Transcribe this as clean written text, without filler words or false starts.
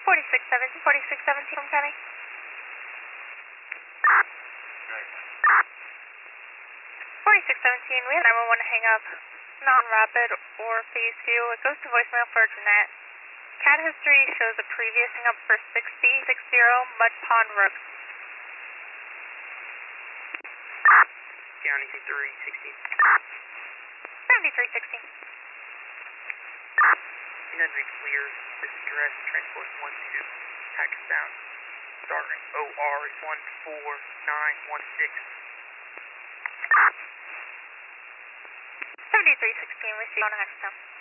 4617 from County. 4617, we have 911 hang up, non-rapid or phase 2. It goes to voicemail for Jeanette. CAD history shows a previous hang up for 60 Mud Pond Road. County 316. 7316. Unit to be clear, this address, transport 12, Pakistan, starting OR is 14916. 7316, receive on Hackerstown.